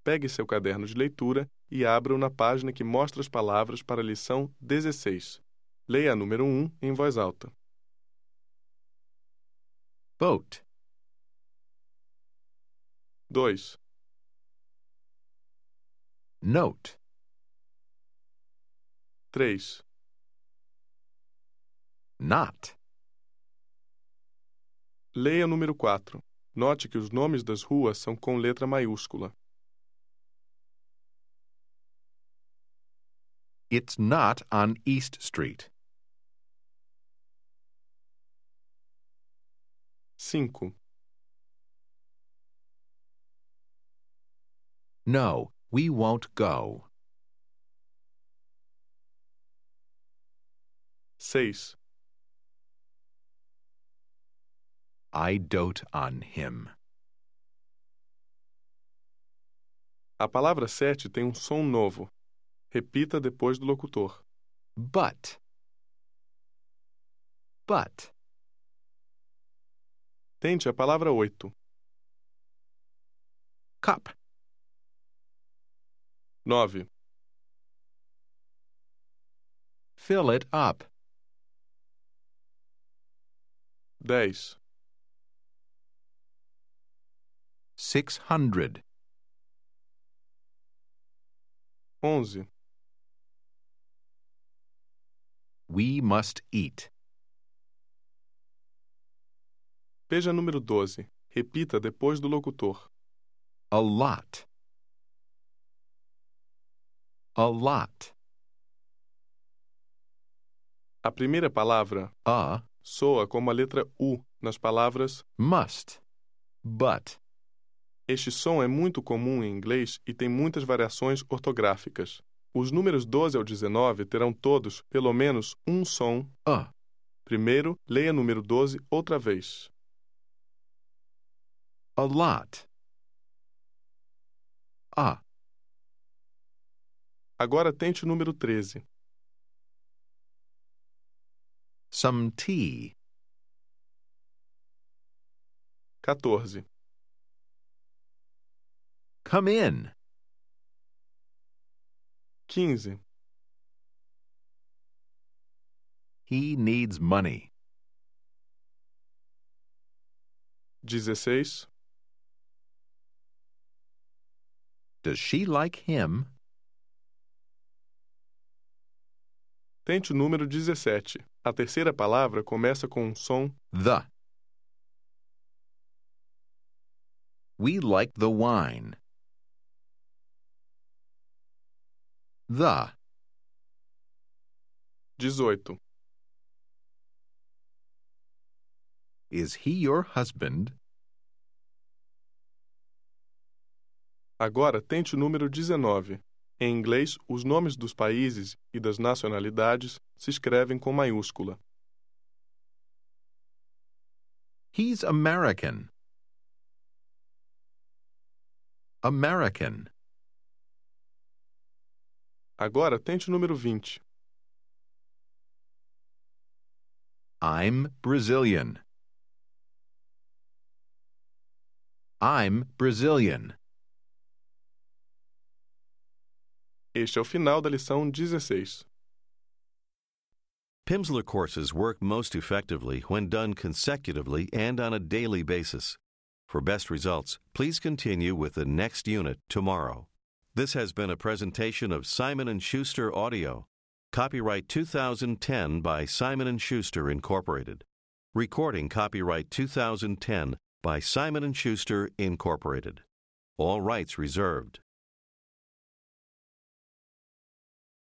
pegue seu caderno de leitura e abra-o na página que mostra as palavras para a lição 16. Leia a número 1 em voz alta. Boat. 2, Note. 3, Not. leia o número 4. Note que os nomes das ruas são com letra maiúscula. It's not on East Street. 5, No, we won't go. 6, I dote on him. A palavra 7 tem um som novo. Repita depois do locutor. But. But. Tente a palavra 8. Cup. 9, Fill it up. 10, 600. 11, We must eat. veja a número 12. Repita depois do locutor. A lot. A lot. A primeira palavra A. soa como a letra U nas palavras. Must. But. Este som é muito comum em inglês e tem muitas variações ortográficas. Os números 12 ao 19 terão todos, pelo menos, um som. A. Primeiro, leia o número 12 outra vez. A lot. A. Agora tente o número 13. Some tea. 14, Come in. 15, He needs money. 16, Does she like him? tente o número 17. A terceira palavra começa com um som. The. We like the wine. The. 18, Is he your husband? agora tente o número 19. Em inglês, os nomes dos países e das nacionalidades se escrevem com maiúscula. He's American. American. Agora tente o número 20. I'm Brazilian. I'm Brazilian. Este é o final da lição 16. Pimsleur courses work most effectively when done consecutively and on a daily basis. For best results, please continue with the next unit tomorrow. This has been a presentation of Simon & Schuster Audio. Copyright 2010 by Simon & Schuster, Incorporated. Recording copyright 2010 by Simon & Schuster, Incorporated. All rights reserved.